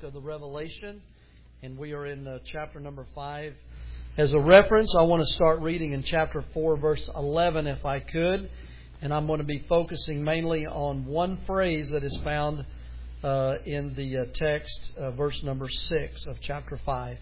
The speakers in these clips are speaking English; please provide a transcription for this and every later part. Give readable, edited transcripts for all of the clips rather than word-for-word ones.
of the Revelation, and we are in chapter number 5. As a reference, I want to start reading in chapter 4, verse 11, if I could. And I'm going to be focusing mainly on one phrase that is found in the text, verse number 6 of chapter 5.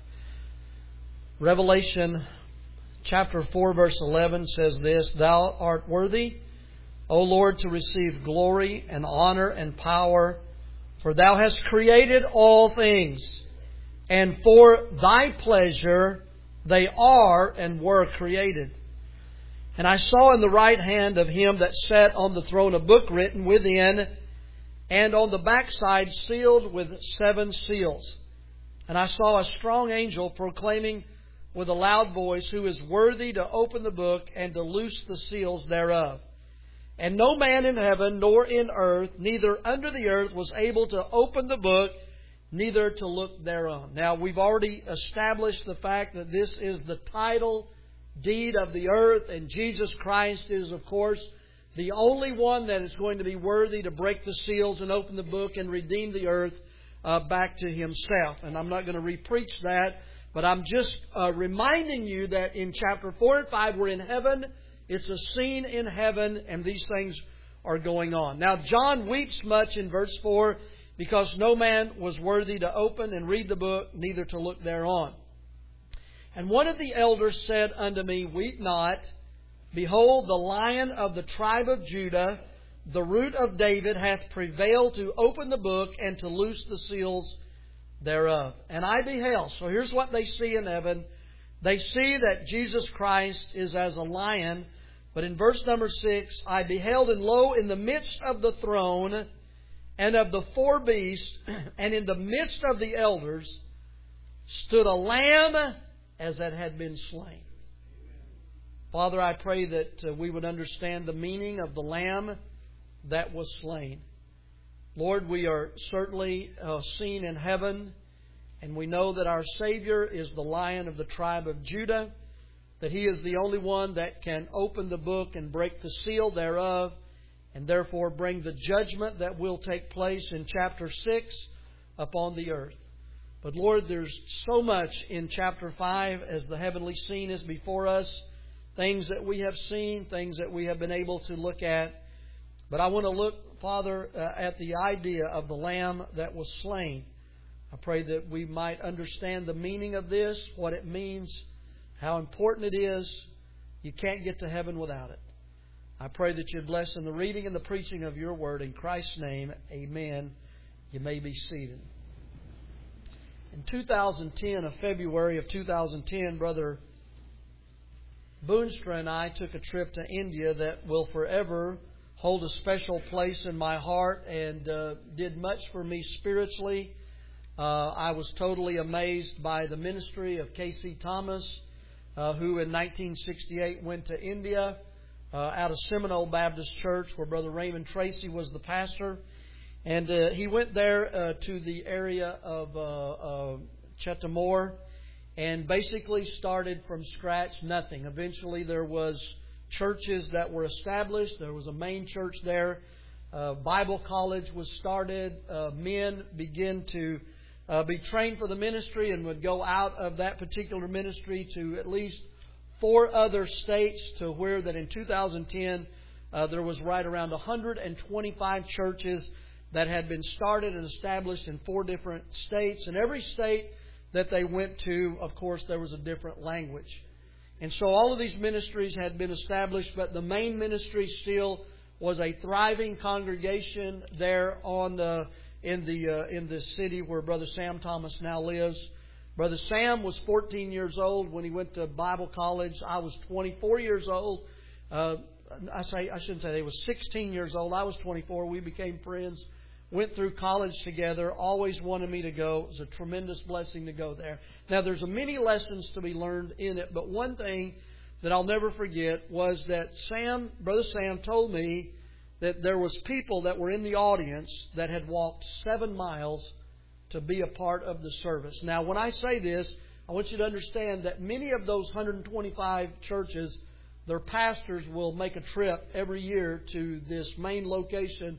Revelation chapter 4, verse 11 says this: Thou art worthy, O Lord, to receive glory and honor and power, for Thou hast created all things, and for Thy pleasure they are and were created. And I saw in the right hand of Him that sat on the throne a book written within, and on the backside sealed with 7 seals. And I saw a strong angel proclaiming with a loud voice, Who is worthy to open the book and to loose the seals thereof? And no man in heaven, nor in earth, neither under the earth, was able to open the book, neither to look thereon. Now, we've already established the fact that this is the title deed of the earth, and Jesus Christ is, of course, the only one that is going to be worthy to break the seals and open the book and redeem the earth back to Himself. And I'm not going to re-preach that, but I'm just reminding you that in chapter 4 and 5 we're in heaven. It's a scene in heaven, and these things are going on. Now, John weeps much in verse 4, because no man was worthy to open and read the book, neither to look thereon. And one of the elders said unto me, Weep not. Behold, the Lion of the tribe of Judah, the Root of David, hath prevailed to open the book and to loose the seals thereof. And I beheld. So here's what they see in heaven. They see that Jesus Christ is as a lion. But in verse number 6, I beheld, and lo, in the midst of the throne and of the 4 beasts, and in the midst of the elders, stood a lamb as that had been slain. Father, I pray that we would understand the meaning of the lamb that was slain. Lord, we are certainly seen in heaven, and we know that our Savior is the Lion of the tribe of Judah, that He is the only one that can open the book and break the seal thereof, and therefore bring the judgment that will take place in chapter 6 upon the earth. But Lord, there's so much in chapter 5 as the heavenly scene is before us, things that we have seen, things that we have been able to look at. But I want to look, Father, at the idea of the Lamb that was slain. I pray that we might understand the meaning of this, what it means, how important it is. You can't get to heaven without it. I pray that you'd bless in the reading and the preaching of your word. In Christ's name, amen. You may be seated. In 2010, February of 2010, Brother Boonstra and I took a trip to India that will forever hold a special place in my heart and did much for me spiritually. I was totally amazed by the ministry of K.C. Thomas, who in 1968 went to India out of Seminole Baptist Church, where Brother Raymond Tracy was the pastor. And he went there to the area of Chetamore and basically started from scratch, nothing. Eventually there was churches that were established. There was a main church there. Bible college was started. Men began to be trained for the ministry and would go out of that particular ministry to at least 4 other states, to where that in 2010 there was right around 125 churches that had been started and established in 4 different states. And every state that they went to, of course, there was a different language. And so all of these ministries had been established, but the main ministry still was a thriving congregation there in the city where Brother Sam Thomas now lives. Brother Sam was 14 years old when he went to Bible college. I was 24 years old. I shouldn't say he was 16 years old. I was 24. We became friends. Went through college together. Always wanted me to go. It was a tremendous blessing to go there. Now, there's many lessons to be learned in it, but one thing that I'll never forget was that Brother Sam told me that there was people that were in the audience that had walked 7 miles to be a part of the service. Now, when I say this, I want you to understand that many of those 125 churches, their pastors will make a trip every year to this main location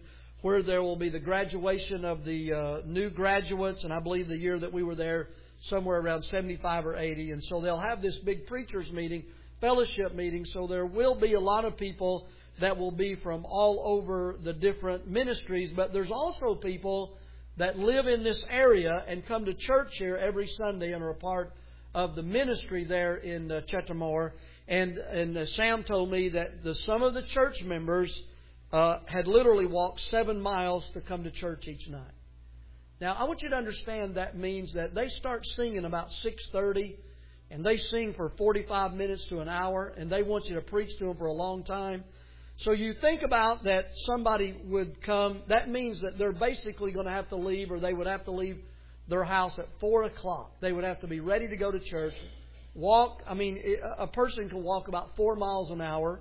where there will be the graduation of the new graduates. And I believe the year that we were there, somewhere around 75 or 80. And so they'll have this big preachers meeting, fellowship meeting. So there will be a lot of people that will be from all over the different ministries. But there's also people that live in this area and come to church here every Sunday and are a part of the ministry there in Chetamore. And Sam told me that some of the church members had literally walked 7 miles to come to church each night. Now, I want you to understand that means that they start singing about 6:30, and they sing for 45 minutes to an hour, and they want you to preach to them for a long time. So you think about that somebody would come. That means that they're basically going to have to leave, or they would have to leave their house at 4 o'clock. They would have to be ready to go to church. Walk. I mean, a person can walk about 4 miles an hour.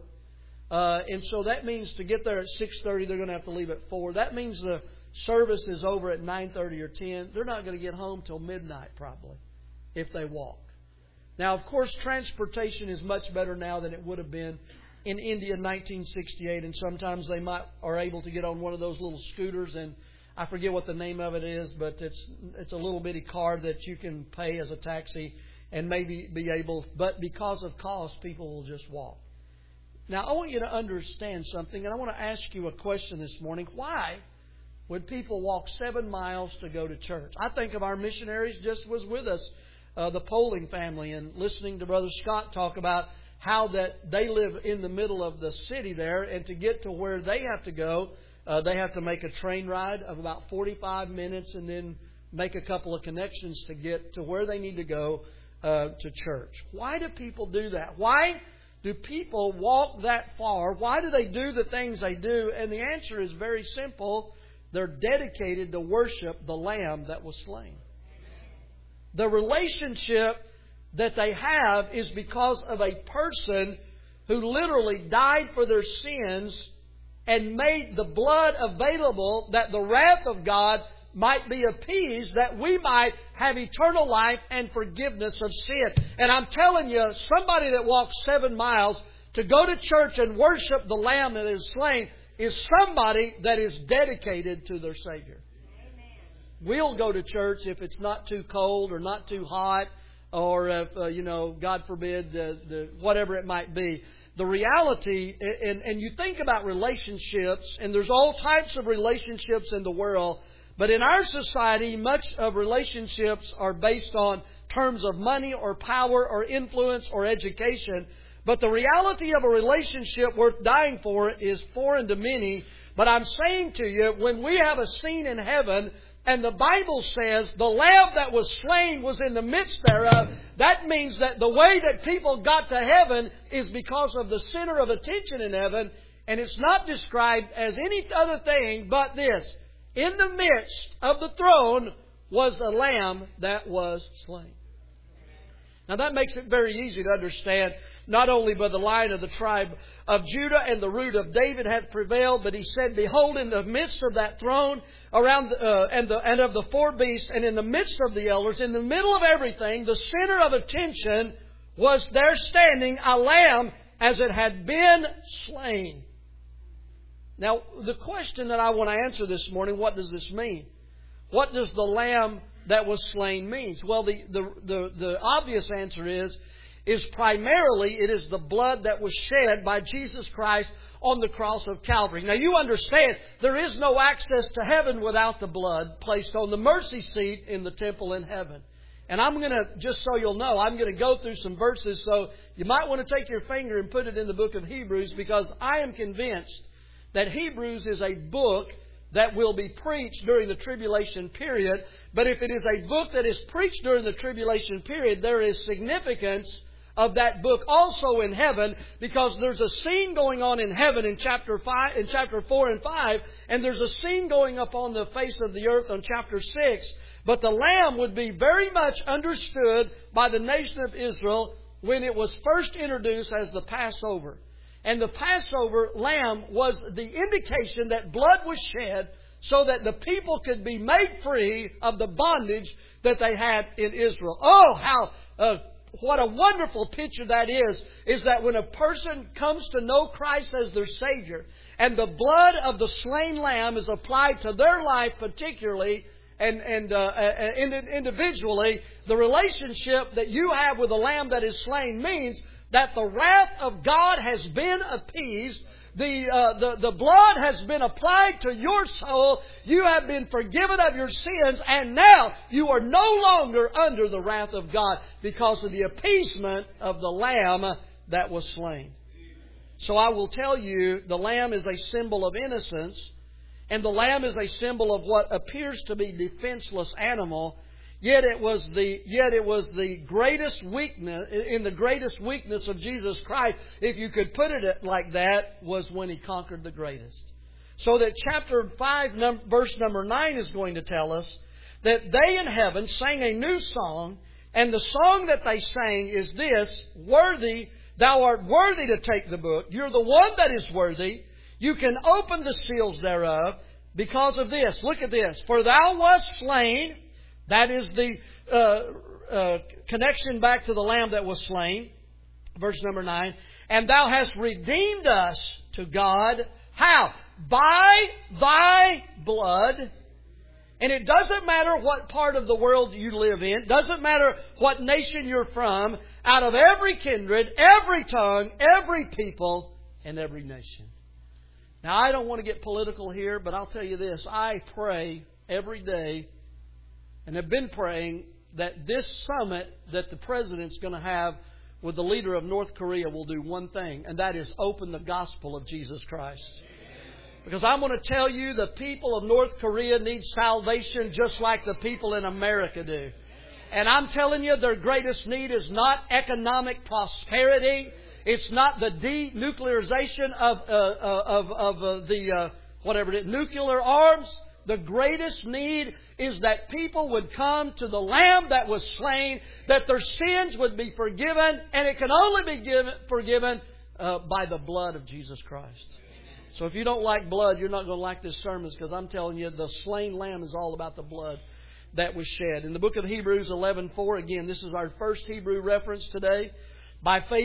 And so that means to get there at 6:30, they're going to have to leave at 4. That means the service is over at 9:30 or 10. They're not going to get home till midnight probably if they walk. Now, of course, transportation is much better now than it would have been in India in 1968. And sometimes they are able to get on one of those little scooters, and I forget what the name of it is, but it's a little bitty car that you can pay as a taxi and maybe be able. But because of cost, people will just walk. Now, I want you to understand something, and I want to ask you a question this morning. Why would people walk 7 miles to go to church? I think of our missionaries just was with us, the Poling family, and listening to Brother Scott talk about how that they live in the middle of the city there, and to get to where they have to go, they have to make a train ride of about 45 minutes and then make a couple of connections to get to where they need to go to church. Why do people do that? Why do people walk that far? Why do they do the things they do? And the answer is very simple. They're dedicated to worship the Lamb that was slain. The relationship that they have is because of a person who literally died for their sins and made the blood available that the wrath of God might be appeased, that we might have eternal life and forgiveness of sin. And I'm telling you, somebody that walks 7 miles to go to church and worship the Lamb that is slain is somebody that is dedicated to their Savior. Amen. We'll go to church if it's not too cold or not too hot, or if, God forbid, whatever it might be. The reality, and you think about relationships, and there's all types of relationships in the world. But in our society, much of relationships are based on terms of money or power or influence or education. But the reality of a relationship worth dying for is foreign to many. But I'm saying to you, when we have a scene in heaven, and the Bible says the Lamb that was slain was in the midst thereof, that means that the way that people got to heaven is because of the center of attention in heaven. And it's not described as any other thing but this. In the midst of the throne was a Lamb that was slain. Now that makes it very easy to understand, not only by the Lion of the tribe of Judah and the root of David hath prevailed, but he said, behold, in the midst of that throne, around and of the four beasts, and in the midst of the elders, in the middle of everything, the center of attention was there standing a Lamb as it had been slain. Now, the question that I want to answer this morning, what does this mean? What does the Lamb that was slain mean? Well, the obvious answer is primarily it is the blood that was shed by Jesus Christ on the cross of Calvary. Now, you understand, there is no access to heaven without the blood placed on the mercy seat in the temple in heaven. And I'm going to, just so you'll know, I'm going to go through some verses, so you might want to take your finger and put it in the book of Hebrews, because I am convinced that Hebrews is a book that will be preached during the tribulation period. But if it is a book that is preached during the tribulation period, there is significance of that book also in heaven, because there's a scene going on in heaven in chapter 4 and 5, and there's a scene going up on the face of the earth on chapter 6. But the Lamb would be very much understood by the nation of Israel when it was first introduced as the Passover. And the Passover lamb was the indication that blood was shed so that the people could be made free of the bondage that they had in Israel. Oh, how what a wonderful picture that is that when a person comes to know Christ as their Savior, and the blood of the slain lamb is applied to their life particularly, and individually, the relationship that you have with the lamb that is slain means that the wrath of God has been appeased. The blood has been applied to your soul. You have been forgiven of your sins, and now you are no longer under the wrath of God because of the appeasement of the lamb that was slain. So I will tell you, the lamb is a symbol of innocence, and the lamb is a symbol of what appears to be defenseless animal. Yet it was the greatest weakness, in the greatest weakness of Jesus Christ, if you could put it like that, was when He conquered the greatest. So that chapter 5, verse number 9 is going to tell us that they in heaven sang a new song, and the song that they sang is this: "Worthy, thou art worthy to take the book." You're the one that is worthy. You can open the seals thereof because of this. Look at this. "For thou wast slain." That is the connection back to the lamb that was slain. Verse number 9. "And thou hast redeemed us to God." How? By thy blood. And it doesn't matter what part of the world you live in. It doesn't matter what nation you're from. Out of every kindred, every tongue, every people, and every nation. Now, I don't want to get political here, but I'll tell you this. I pray every day, and have been praying, that this summit that the President's going to have with the leader of North Korea will do one thing, and that is open the gospel of Jesus Christ. Because I'm going to tell you, the people of North Korea need salvation just like the people in America do. And I'm telling you, their greatest need is not economic prosperity. It's not the denuclearization of the nuclear arms. The greatest need is that people would come to the Lamb that was slain, that their sins would be forgiven, and it can only be forgiven by the blood of Jesus Christ. So if you don't like blood, you're not going to like this sermon, because I'm telling you, the slain Lamb is all about the blood that was shed. In the book of Hebrews 11:4, again, this is our first Hebrew reference today. By faith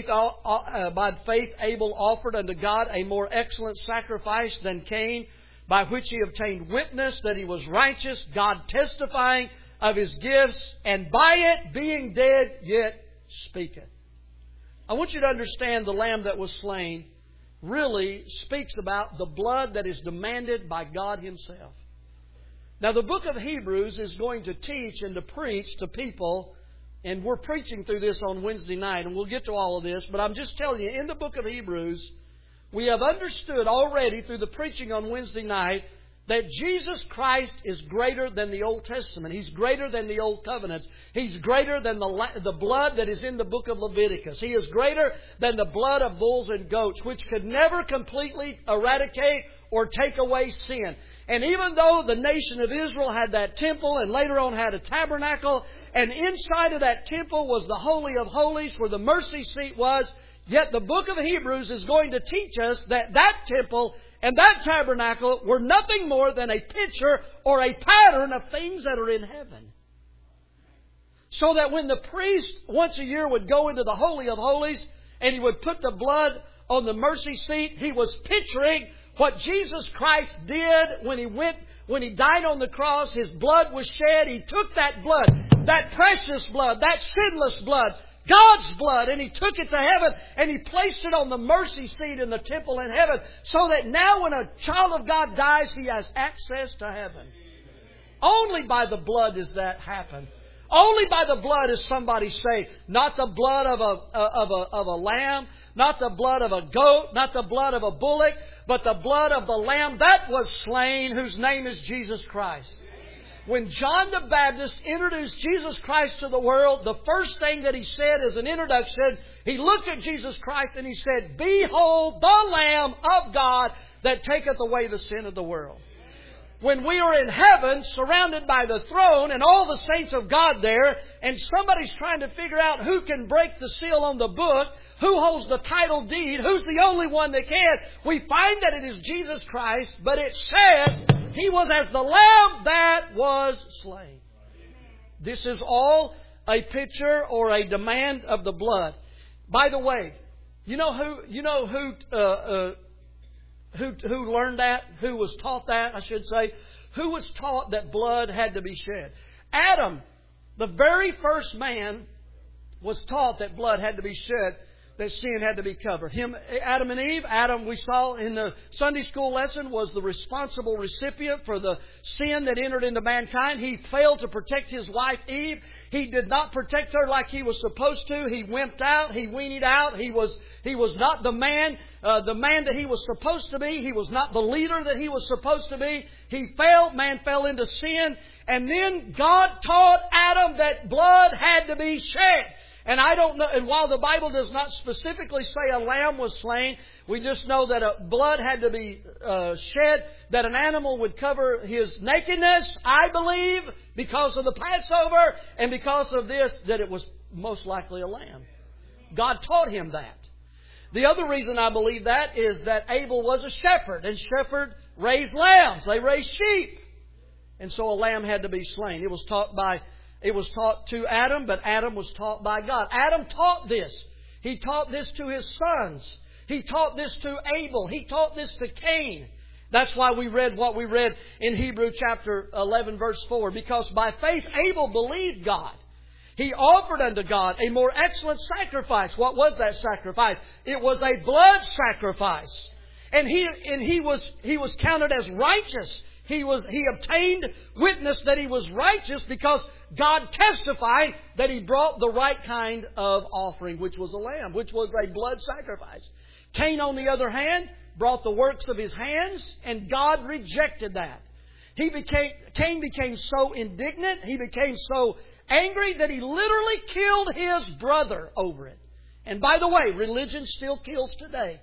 Abel offered unto God a more excellent sacrifice than Cain, by which he obtained witness that he was righteous, God testifying of his gifts, and by it, being dead, yet speaketh. I want you to understand the lamb that was slain really speaks about the blood that is demanded by God Himself. Now, the book of Hebrews is going to teach and to preach to people, and we're preaching through this on Wednesday night, and we'll get to all of this, but I'm just telling you, in the book of Hebrews, we have understood already through the preaching on Wednesday night that Jesus Christ is greater than the Old Testament. He's greater than the Old Covenants. He's greater than the blood that is in the book of Leviticus. He is greater than the blood of bulls and goats, which could never completely eradicate or take away sin. And even though the nation of Israel had that temple and later on had a tabernacle, and inside of that temple was the Holy of Holies where the mercy seat was, yet the book of Hebrews is going to teach us that that temple and that tabernacle were nothing more than a picture or a pattern of things that are in heaven. So that when the priest once a year would go into the Holy of Holies and he would put the blood on the mercy seat, he was picturing what Jesus Christ did when He died on the cross. His blood was shed. He took that blood, that precious blood, that sinless blood, God's blood, and He took it to heaven and He placed it on the mercy seat in the temple in heaven, so that now when a child of God dies, he has access to heaven. Only by the blood does that happen. Only by the blood is somebody saved. Not the blood of a lamb, not the blood of a goat, not the blood of a bullock, but the blood of the Lamb that was slain, whose name is Jesus Christ. When John the Baptist introduced Jesus Christ to the world, the first thing that he said as an introduction, he looked at Jesus Christ and he said, "Behold the Lamb of God that taketh away the sin of the world." When we are in heaven, surrounded by the throne and all the saints of God there, and somebody's trying to figure out who can break the seal on the book, who holds the title deed, who's the only one that can, we find that it is Jesus Christ, but it says He was as the Lamb that was slain. This is all a picture or a demand of the blood. By the way, you know who learned that? Who was taught that, I should say? Who was taught that blood had to be shed? Adam, the very first man, was taught that blood had to be shed, that sin had to be covered. Adam and Eve. Adam, we saw in the Sunday school lesson, was the responsible recipient for the sin that entered into mankind. He failed to protect his wife Eve. He did not protect her like he was supposed to. He wimped out. He weaned out. He was not the man that he was supposed to be. He was not the leader that he was supposed to be. He failed. Man fell into sin. And then God taught Adam that blood had to be shed. And I don't know, and while the Bible does not specifically say a lamb was slain, we just know that blood had to be shed, that an animal would cover his nakedness, I believe, because of the Passover, and because of this, that it was most likely a lamb. God taught him that. The other reason I believe that is that Abel was a shepherd, and shepherds raised lambs. They raised sheep. And so a lamb had to be slain. It was taught to Adam, but Adam was taught by God. Adam taught this. He taught this to his sons. He taught this to Abel. He taught this to Cain. That's why we read what we read in Hebrews chapter 11 verse 4. Because by faith Abel believed God. He offered unto God a more excellent sacrifice. What was that sacrifice? It was a blood sacrifice. And he was counted as righteous. He obtained witness that he was righteous because God testified that he brought the right kind of offering, which was a lamb, which was a blood sacrifice. Cain, on the other hand, brought the works of his hands, and God rejected that. Cain became so indignant, he became so angry that he literally killed his brother over it. And by the way, religion still kills today.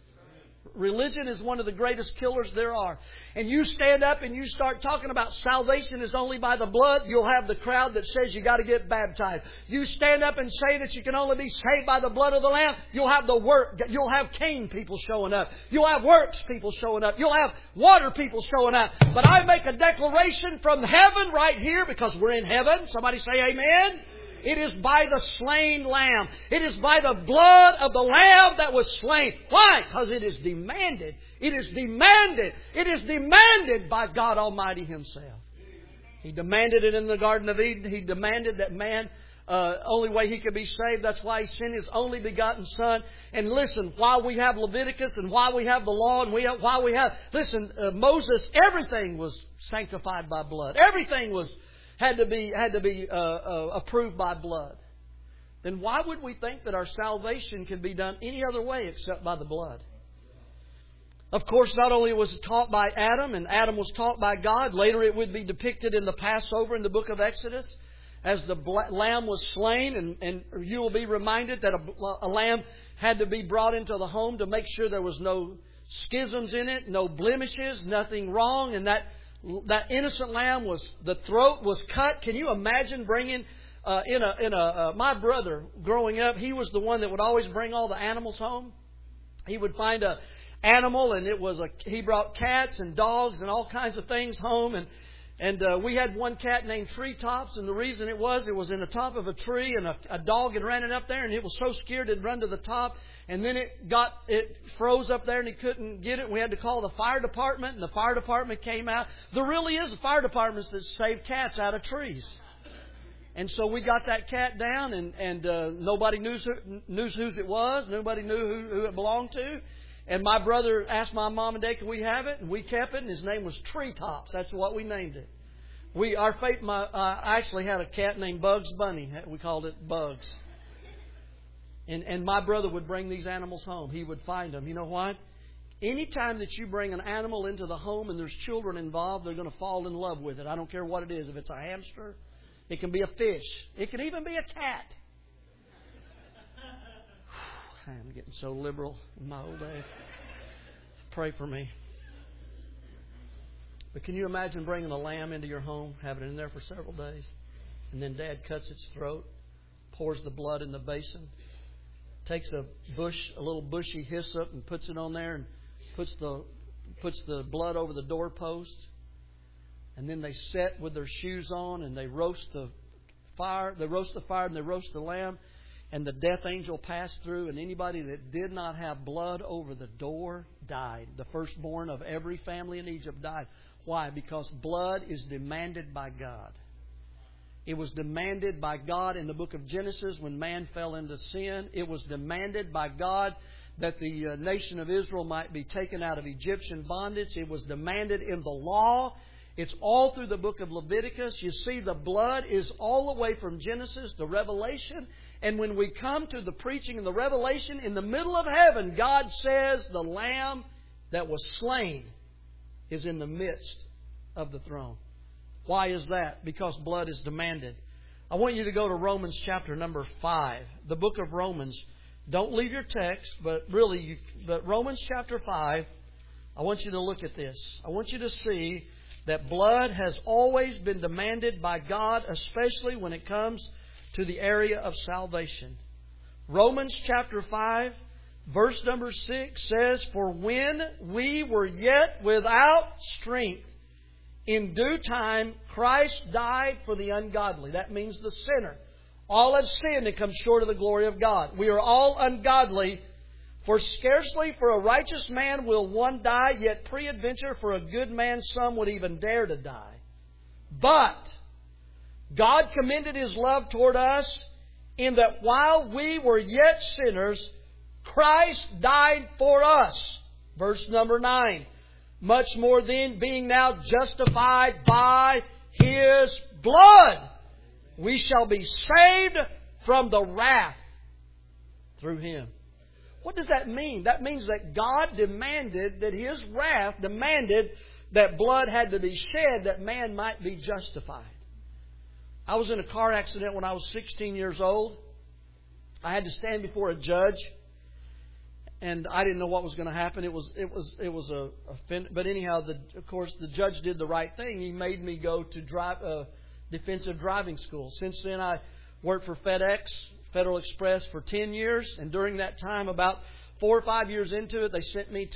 Religion is one of the greatest killers there are. And you stand up and you start talking about salvation is only by the blood, you'll have the crowd that says you got to get baptized. You stand up and say that you can only be saved by the blood of the Lamb, you'll have Cain people showing up. You'll have works people showing up. You'll have water people showing up. But I make a declaration from heaven right here, because we're in heaven. Somebody say amen. It is by the slain lamb. It is by the blood of the lamb that was slain. Why? Because it is demanded. It is demanded. It is demanded by God Almighty Himself. He demanded it in the Garden of Eden. He demanded that man, only way he could be saved. That's why He sent His only begotten Son. And listen, while we have Leviticus and while we have the law and while we have, Moses, everything was sanctified by blood. Everything had to be approved by blood. Then why would we think that our salvation can be done any other way except by the blood? Of course, not only was it taught by Adam, and Adam was taught by God, later it would be depicted in the Passover in the book of Exodus as the lamb was slain, and you will be reminded that a lamb had to be brought into the home to make sure there was no schisms in it, no blemishes, nothing wrong, and that innocent lamb the throat was cut. Can you imagine bringing my brother growing up? He was the one that would always bring all the animals home. He would find a animal, and he brought cats and dogs and all kinds of things home, and we had one cat named Treetops, and the reason it was in the top of a tree, and a dog had ran it up there, and it was so scared it'd run to the top. And then it froze up there and he couldn't get it. We had to call the fire department, and the fire department came out. There really is a fire department that save cats out of trees. And so we got that cat down, and nobody knew whose it was. Nobody knew who it belonged to. And my brother asked my mom and dad, could we have it? And we kept it, and his name was Treetops. That's what we named it. I actually had a cat named Bugs Bunny. We called it Bugs. And my brother would bring these animals home. He would find them. You know what? Anytime that you bring an animal into the home and there's children involved, they're going to fall in love with it. I don't care what it is. If it's a hamster, it can be a fish. It can even be a cat. I'm getting so liberal in my old age. Pray for me. But can you imagine bringing a lamb into your home, having it in there for several days, and then Dad cuts its throat, pours the blood in the basin, takes a little bushy hyssop and puts it on there, and puts the blood over the doorpost, and then they sit with their shoes on and they roast the fire. They roast the fire and they roast the lamb. And the death angel passed through, and anybody that did not have blood over the door died. The firstborn of every family in Egypt died. Why? Because blood is demanded by God. It was demanded by God in the book of Genesis when man fell into sin. It was demanded by God that the nation of Israel might be taken out of Egyptian bondage. It was demanded in the law. It's all through the book of Leviticus. You see, the blood is all the way from Genesis to Revelation. And when we come to the preaching and the revelation, in the middle of heaven, God says the Lamb that was slain is in the midst of the throne. Why is that? Because blood is demanded. I want you to go to Romans chapter number 5. The book of Romans. Don't leave your text, but really, Romans chapter 5, I want you to look at this. I want you to see that blood has always been demanded by God, especially when it comes to the area of salvation. Romans chapter 5, verse number 6 says, "For when we were yet without strength, in due time Christ died for the ungodly." That means the sinner. All have sinned and come short of the glory of God. We are all ungodly. "For scarcely for a righteous man will one die, yet peradventure for a good man some would even dare to die. But God commended His love toward us in that while we were yet sinners, Christ died for us." Verse number 9. "Much more then, being now justified by His blood, we shall be saved from the wrath through Him." What does that mean? That means that God demanded that His wrath demanded that blood had to be shed that man might be justified. I was in a car accident when I was 16 years old. I had to stand before a judge, and I didn't know what was going to happen. But anyhow, of course, the judge did the right thing. He made me go to defensive driving school. Since then, I worked for FedEx, Federal Express, for 10 years. And during that time, about 4 or 5 years into it, they sent me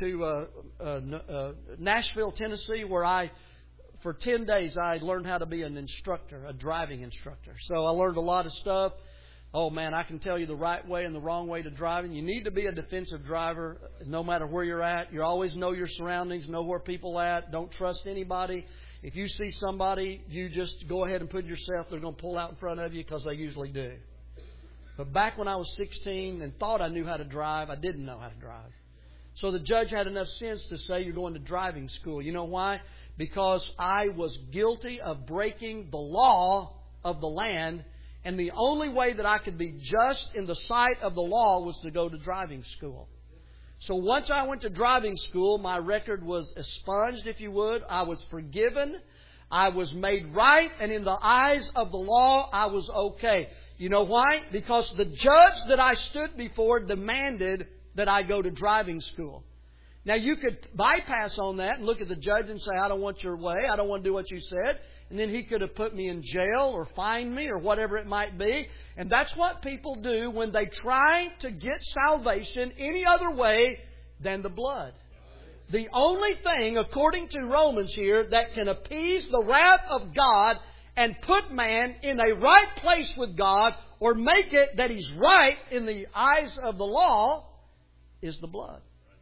to Nashville, Tennessee, where for 10 days, I learned how to be an instructor, a driving instructor. So I learned a lot of stuff. Oh man, I can tell you the right way and the wrong way to driving. You need to be a defensive driver no matter where you're at. You always know your surroundings, know where people are at. Don't trust anybody. If you see somebody, you just go ahead and put yourself, they're going to pull out in front of you, because they usually do. But back when I was 16 and thought I knew how to drive, I didn't know how to drive. So the judge had enough sense to say, "You're going to driving school." You know why? Because I was guilty of breaking the law of the land. And the only way that I could be just in the sight of the law was to go to driving school. So once I went to driving school, my record was expunged, if you would. I was forgiven. I was made right. And in the eyes of the law, I was okay. You know why? Because the judge that I stood before demanded that I go to driving school. Now, you could bypass on that and look at the judge and say, "I don't want your way. I don't want to do what you said." And then he could have put me in jail or fined me or whatever it might be. And that's what people do when they try to get salvation any other way than the blood. The only thing, according to Romans here, that can appease the wrath of God and put man in a right place with God, or make it that he's right in the eyes of the law, is the blood.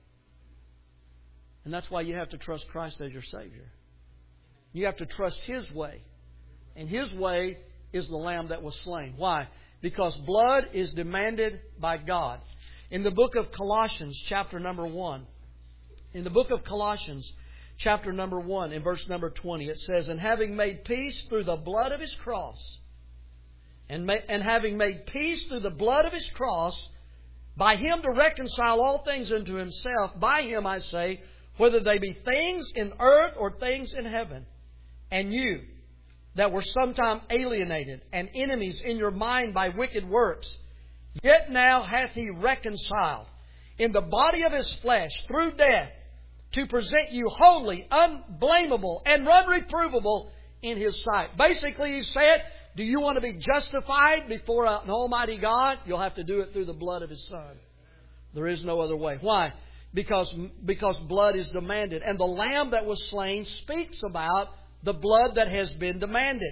And that's why you have to trust Christ as your Savior. You have to trust His way. And His way is the Lamb that was slain. Why? Because blood is demanded by God. In the book of Colossians, chapter number 1. In the book of Colossians, chapter number 1, in verse number 20, it says, "And having made peace through the blood of His cross, and having made peace through the blood of His cross, by Him to reconcile all things unto Himself, by Him, I say, whether they be things in earth or things in heaven. And you, that were sometime alienated and enemies in your mind by wicked works, yet now hath He reconciled in the body of His flesh through death, to present you holy, unblameable, and unreprovable in His sight." Basically, He said, do you want to be justified before an almighty God? You'll have to do it through the blood of His Son. There is no other way. Why? Because blood is demanded. And the Lamb that was slain speaks about the blood that has been demanded.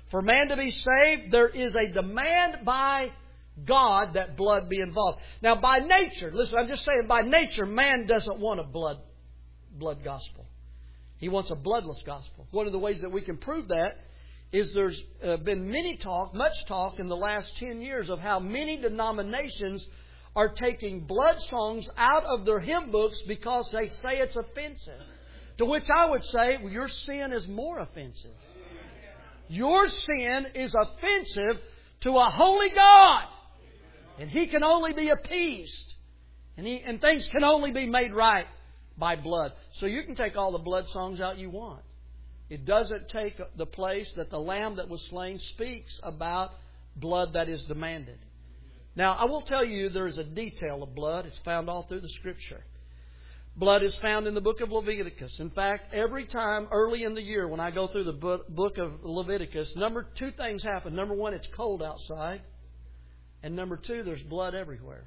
For man to be saved, there is a demand by God that blood be involved. Now, by nature, listen, I'm just saying, by nature, man doesn't want a blood gospel. He wants a bloodless gospel. One of the ways that we can prove that is there's been much talk in the last 10 years of how many denominations are taking blood songs out of their hymn books because they say it's offensive. To which I would say, well, your sin is more offensive. Your sin is offensive to a holy God. And He can only be appeased. And things can only be made right by blood. So you can take all the blood songs out you want. It doesn't take the place that the Lamb that was slain speaks about blood that is demanded. Now, I will tell you there is a detail of blood. It's found all through the Scripture. Blood is found in the book of Leviticus. In fact, every time early in the year when I go through the book of Leviticus, two things happen. Number one, it's cold outside. And number two, there's blood everywhere.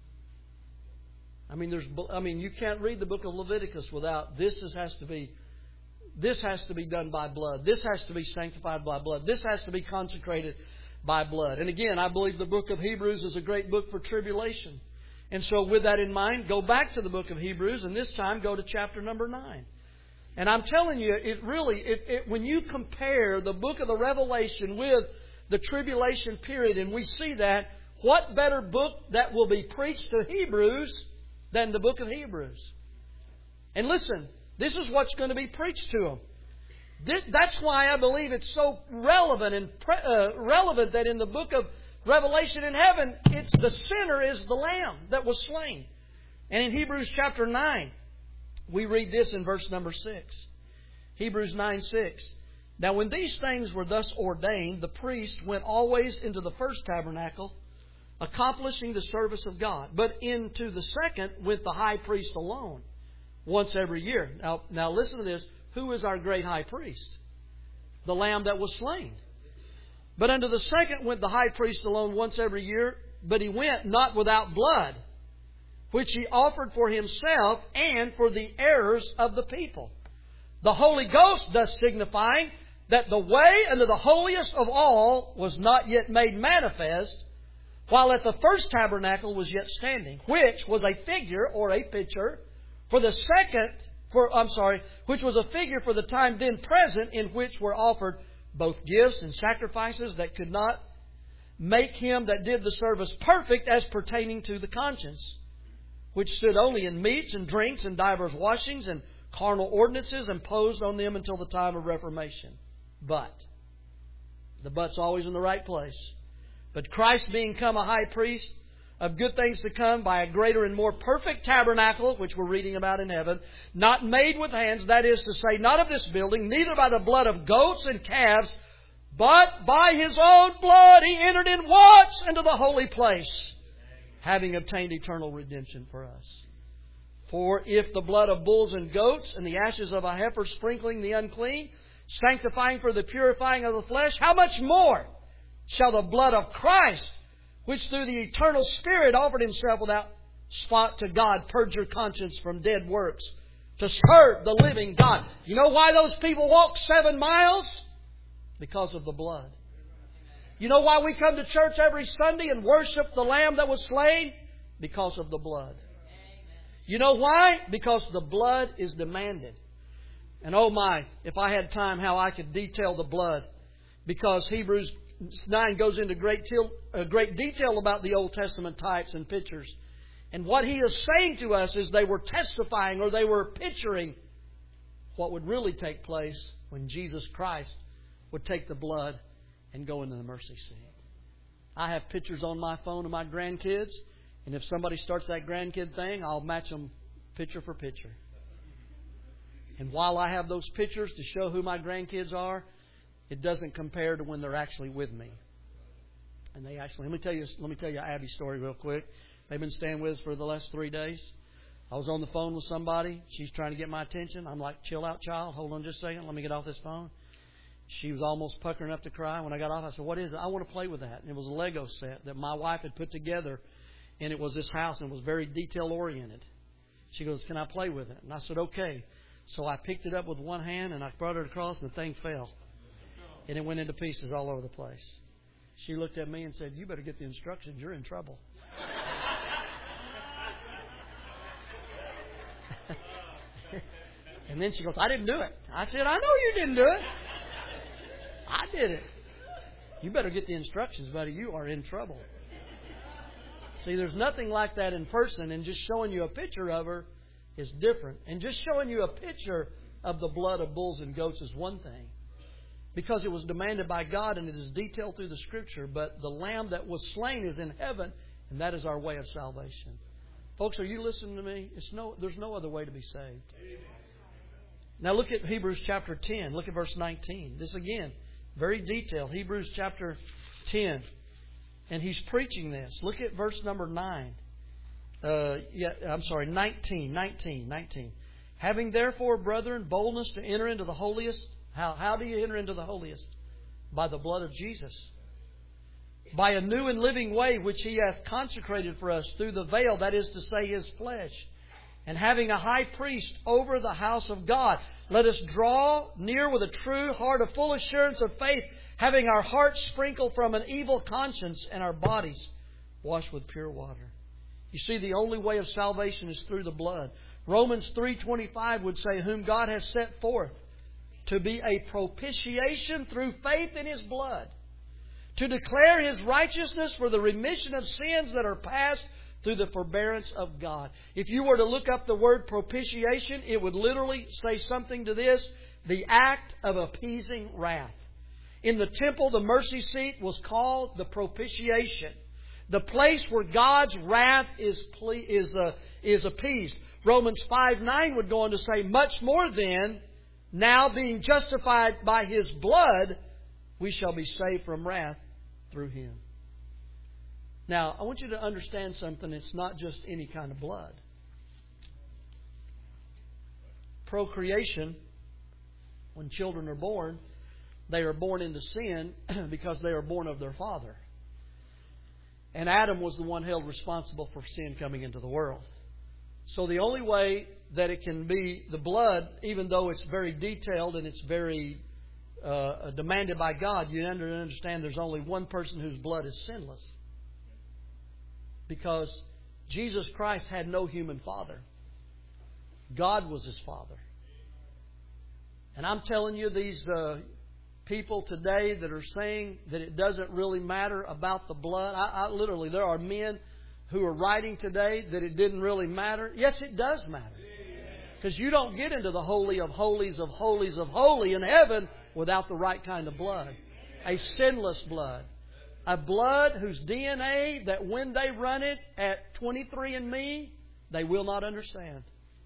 I mean, you can't read the book of Leviticus without this has to be done by blood. This has to be sanctified by blood. This has to be consecrated by blood. And again, I believe the book of Hebrews is a great book for tribulation. And so with that in mind, go back to the book of Hebrews, and this time go to chapter number 9. And I'm telling you, when you compare the book of the Revelation with the tribulation period, and we see that, what better book that will be preached to Hebrews than the book of Hebrews? And listen, this is what's going to be preached to them. That's why I believe it's so relevant that in the book of Revelation in heaven, the sinner is the Lamb that was slain. And in Hebrews chapter 9, we read this in verse number 6. Hebrews 9:6. Now when these things were thus ordained, the priest went always into the first tabernacle, accomplishing the service of God. But into the second went the high priest alone, once every year. Now listen to this. Who is our great high priest? The Lamb that was slain. But unto the second went the high priest alone once every year, but he went not without blood, which he offered for himself and for the errors of the people. The Holy Ghost thus signifying that the way unto the holiest of all was not yet made manifest, while at the first tabernacle was yet standing, which was a figure or a picture which was a figure for the time then present, in which were offered both gifts and sacrifices that could not make him that did the service perfect as pertaining to the conscience, which stood only in meats and drinks and divers washings and carnal ordinances, imposed on them until the time of Reformation. But, the but's always in the right place. But Christ being come a high priest of good things to come by a greater and more perfect tabernacle, which we're reading about in heaven, not made with hands, that is to say, not of this building, neither by the blood of goats and calves, but by His own blood He entered in once into the holy place, having obtained eternal redemption for us. For if the blood of bulls and goats and the ashes of a heifer sprinkling the unclean, sanctifying for the purifying of the flesh, how much more shall the blood of Christ, which through the eternal Spirit offered Himself without spot to God, purge your conscience from dead works, to serve the living God. You know why those people walked 7 miles? Because of the blood. You know why we come to church every Sunday and worship the Lamb that was slain? Because of the blood. You know why? Because the blood is demanded. And oh my, if I had time, how I could detail the blood. Because Hebrews 9 goes into great detail about the Old Testament types and pictures. And what he is saying to us is they were testifying, or they were picturing what would really take place when Jesus Christ would take the blood and go into the mercy seat. I have pictures on my phone of my grandkids, and if somebody starts that grandkid thing, I'll match them picture for picture. And while I have those pictures to show who my grandkids are, it doesn't compare to when they're actually with me. And they actually, let me tell you Abby's story real quick. They've been staying with us for the last 3 days. I was on the phone with somebody. She's trying to get my attention. I'm like, chill out, child. Hold on just a second. Let me get off this phone. She was almost puckering up to cry. When I got off, I said, what is it? I want to play with that. And it was a Lego set that my wife had put together. And it was this house, and it was very detail-oriented. She goes, can I play with it? And I said, okay. So I picked it up with one hand, and I brought it across, and the thing fell. And it went into pieces all over the place. She looked at me and said, "You better get the instructions. You're in trouble." And then she goes, "I didn't do it." I said, "I know you didn't do it. I did it. You better get the instructions, buddy. You are in trouble." See, there's nothing like that in person, and just showing you a picture of her is different. And just showing you a picture of the blood of bulls and goats is one thing, because it was demanded by God and it is detailed through the Scripture. But the Lamb that was slain is in heaven, and that is our way of salvation. Folks, are you listening to me? There's no other way to be saved. Now look at Hebrews chapter 10. Look at verse 19. This again, very detailed. Hebrews chapter 10. And he's preaching this. Look at verse number 9. 19. Having therefore, brethren, boldness to enter into the holiest. How do you enter into the holiest? By the blood of Jesus. By a new and living way which He hath consecrated for us through the veil, that is to say, His flesh. And having a high priest over the house of God, let us draw near with a true heart of full assurance of faith, having our hearts sprinkled from an evil conscience and our bodies washed with pure water. You see, the only way of salvation is through the blood. Romans 3:25 would say, whom God has set forth to be a propitiation through faith in His blood, to declare His righteousness for the remission of sins that are past through the forbearance of God. If you were to look up the word propitiation, it would literally say something to this: the act of appeasing wrath. In the temple, the mercy seat was called the propitiation, the place where God's wrath is appeased. Romans 5:9 would go on to say, much more then, now being justified by His blood, we shall be saved from wrath through Him. Now, I want you to understand something. It's not just any kind of blood. Procreation, when children are born, they are born into sin because they are born of their father. And Adam was the one held responsible for sin coming into the world. So the only way that it can be the blood, even though it's very detailed and it's very demanded by God, you understand there's only one person whose blood is sinless. Because Jesus Christ had no human father. God was His Father. And I'm telling you, these people today that are saying that it doesn't really matter about the blood. Literally, there are men who are writing today that it didn't really matter. Yes, it does matter. Because you don't get into the holy of holies of holies of holy in heaven without the right kind of blood. A sinless blood. A blood whose DNA, that when they run it at 23andMe, they will not understand.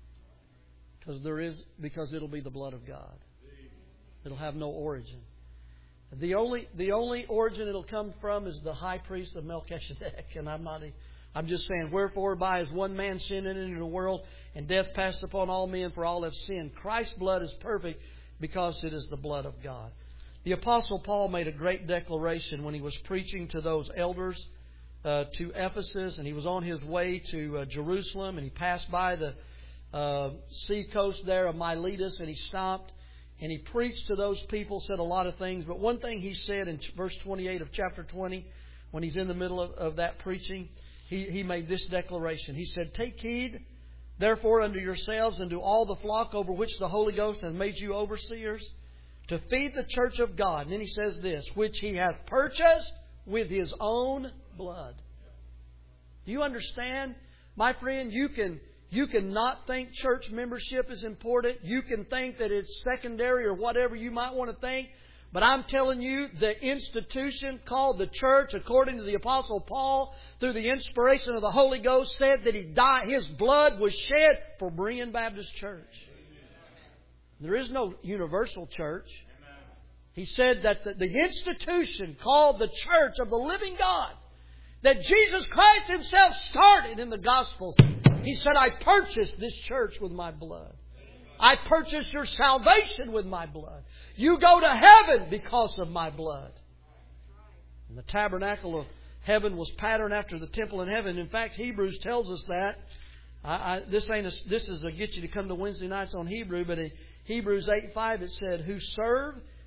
Because it'll be the blood of God. It'll have no origin. The only origin it'll come from is the high priest of Melchizedek. And I'm just saying, wherefore by as one man sin entered into the world, and death passed upon all men, for all have sinned. Christ's blood is perfect because it is the blood of God. The Apostle Paul made a great declaration when he was preaching to those elders to Ephesus, and he was on his way to Jerusalem, and he passed by the sea coast there of Miletus, and he stopped and he preached to those people, said a lot of things. But one thing he said in verse 28 of chapter 20, when he's in the middle of that preaching, he made this declaration. He said, take heed, therefore, unto yourselves and to all the flock over which the Holy Ghost hath made you overseers, to feed the church of God. And then he says this, which He hath purchased with His own blood. Do you understand? My friend, you can not think church membership is important. You can think that it's secondary or whatever you might want to think. But I'm telling you, the institution called the church, according to the Apostle Paul, through the inspiration of the Holy Ghost, said that He died. His blood was shed for Berean Baptist Church. There is no universal church. He said that the institution called the church of the living God, that Jesus Christ Himself started in the Gospels. He said, I purchased this church with my blood. I purchased your salvation with my blood. You go to heaven because of my blood. And the tabernacle of heaven was patterned after the temple in heaven. In fact, Hebrews tells us that. This is a get you to come to Wednesday nights on Hebrew, but in Hebrews 8:5 it said, who serve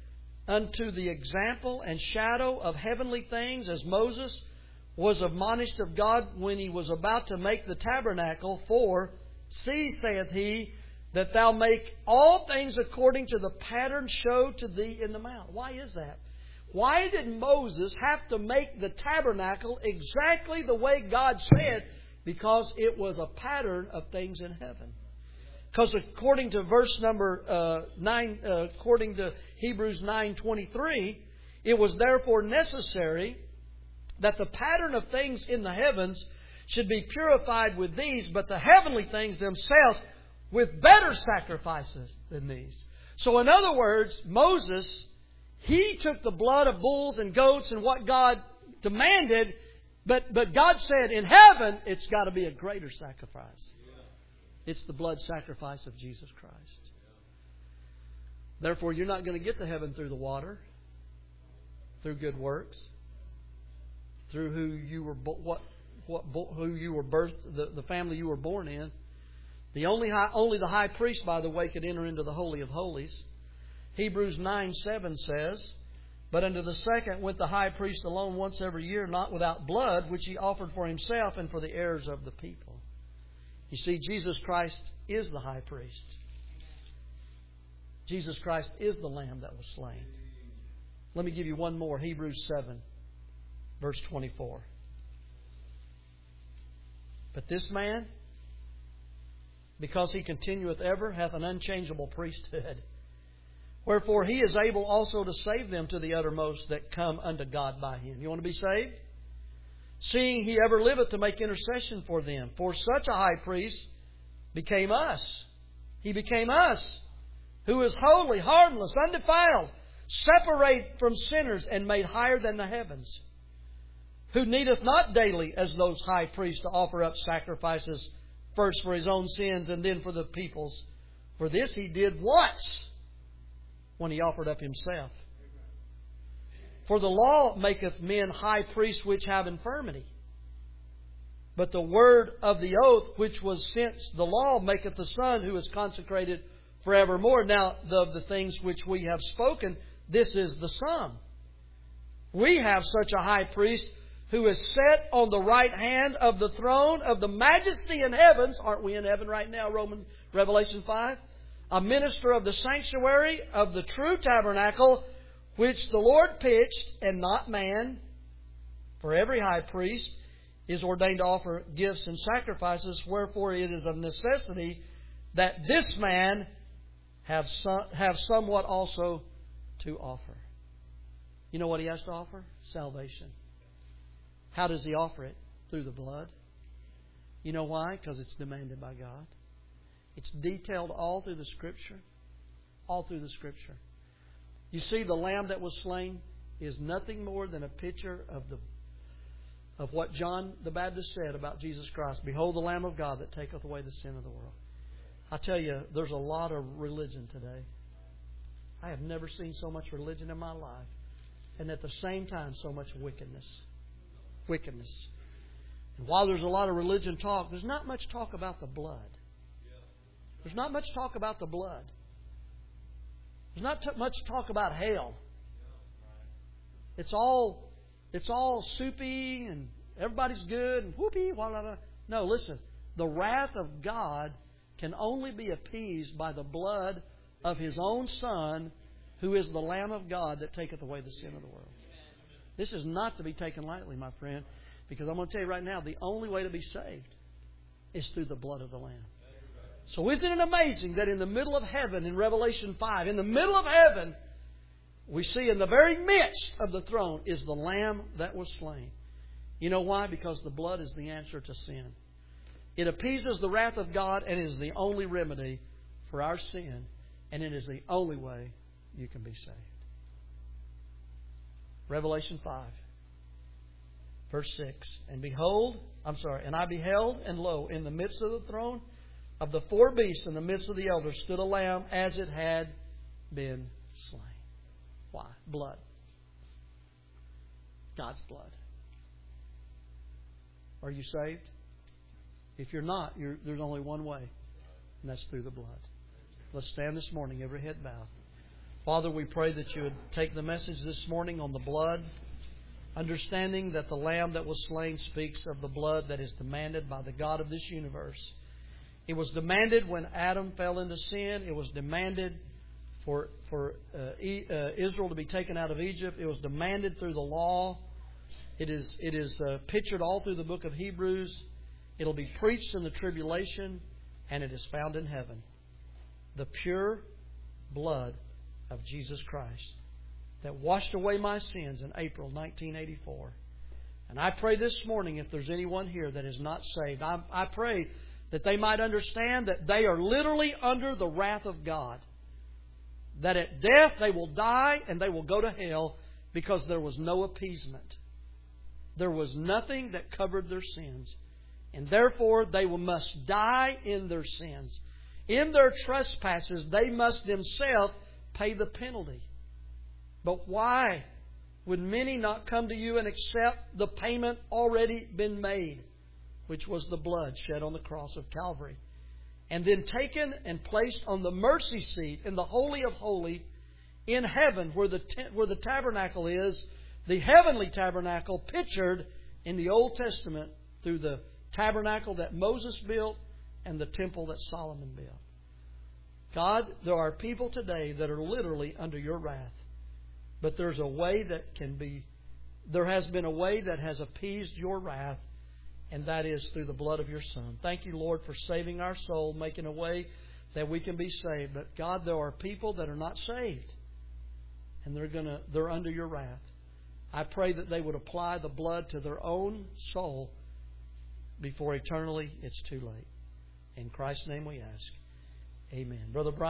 unto the example and shadow of heavenly things, as Moses was admonished of God when he was about to make the tabernacle. For, see, saith he, that thou make all things according to the pattern showed to thee in the mount. Why is that? Why did Moses have to make the tabernacle exactly the way God said? Because it was a pattern of things in heaven. Because according to verse number 9, according to Hebrews 9:23, it was therefore necessary that the pattern of things in the heavens should be purified with these, but the heavenly things themselves with better sacrifices than these. So in other words, Moses, he took the blood of bulls and goats and what God demanded, but God said in heaven it's got to be a greater sacrifice. It's the blood sacrifice of Jesus Christ. Therefore, you're not going to get to heaven through the water, through good works, through who you were birthed, the family you were born in. Only the high priest, by the way, could enter into the Holy of Holies. Hebrews 9:7 says, but unto the second went the high priest alone once every year, not without blood, which he offered for himself and for the errors of the people. You see, Jesus Christ is the high priest. Jesus Christ is the Lamb that was slain. Let me give you one more. Hebrews 7, verse 24. But this man, because he continueth ever, hath an unchangeable priesthood. Wherefore he is able also to save them to the uttermost that come unto God by him. You want to be saved? Seeing he ever liveth to make intercession for them. For such a high priest became us. He became us, who is holy, harmless, undefiled, separate from sinners, and made higher than the heavens. Who needeth not daily, as those high priests, to offer up sacrifices, first for his own sins and then for the people's. For this he did once, when he offered up himself. For the law maketh men high priests which have infirmity. But the word of the oath, which was since the law, maketh the Son, who is consecrated forevermore. Now, of the things which we have spoken, this is the sum. We have such a high priest who is set on the right hand of the throne of the majesty in heavens. Aren't we in heaven right now, Revelation 5? A minister of the sanctuary of the true tabernacle, which the Lord pitched, and not man. For every high priest is ordained to offer gifts and sacrifices, wherefore it is of necessity that this man have somewhat also to offer. You know what he has to offer? Salvation. How does he offer it? Through the blood. You know why? Because it's demanded by God. It's detailed all through the Scripture. All through the Scripture. You see, the Lamb that was slain is nothing more than a picture of what John the Baptist said about Jesus Christ. Behold the Lamb of God that taketh away the sin of the world. I tell you, there's a lot of religion today. I have never seen so much religion in my life. And at the same time, so much wickedness. Wickedness. And while there's a lot of religion talk, there's not much talk about the blood. There's not much talk about the blood. There's not much talk about hell. It's all soupy and everybody's good and whoopee. Blah, blah, blah. No, listen. The wrath of God can only be appeased by the blood of His own Son, who is the Lamb of God that taketh away the sin of the world. This is not to be taken lightly, my friend, because I'm going to tell you right now, the only way to be saved is through the blood of the Lamb. So isn't it amazing that in the middle of heaven, in Revelation 5, in the middle of heaven, we see in the very midst of the throne is the Lamb that was slain. You know why? Because the blood is the answer to sin. It appeases the wrath of God and is the only remedy for our sin. And it is the only way you can be saved. Revelation 5, verse 6. And I beheld, and lo, in the midst of the throne of the four beasts, in the midst of the elders, stood a lamb as it had been slain. Why? Blood. God's blood. Are you saved? If you're not, there's only one way, and that's through the blood. Let's stand this morning, every head bowed. Father, we pray that you would take the message this morning on the blood, understanding that the Lamb that was slain speaks of the blood that is demanded by the God of this universe. It was demanded when Adam fell into sin. It was demanded for Israel to be taken out of Egypt. It was demanded through the law. It is pictured all through the book of Hebrews. It'll be preached in the tribulation, and it is found in heaven. The pure blood of Jesus Christ that washed away my sins in April 1984. And I pray this morning, if there's anyone here that is not saved, I pray that they might understand that they are literally under the wrath of God. That at death they will die and they will go to hell because there was no appeasement. There was nothing that covered their sins. And therefore they must die in their sins. In their trespasses they must themselves pay the penalty. But why would many not come to you and accept the payment already been made, which was the blood shed on the cross of Calvary, and then taken and placed on the mercy seat in the Holy of Holies in heaven, where the tabernacle is, the heavenly tabernacle pictured in the Old Testament through the tabernacle that Moses built and the temple that Solomon built. God, there are people today that are literally under your wrath. But there's a way that there has been a way that has appeased your wrath, and that is through the blood of your Son. Thank you, Lord, for saving our soul, making a way that we can be saved. But God, there are people that are not saved, and they're under your wrath. I pray that they would apply the blood to their own soul before eternally it's too late. In Christ's name we ask. Amen. Brother Brian.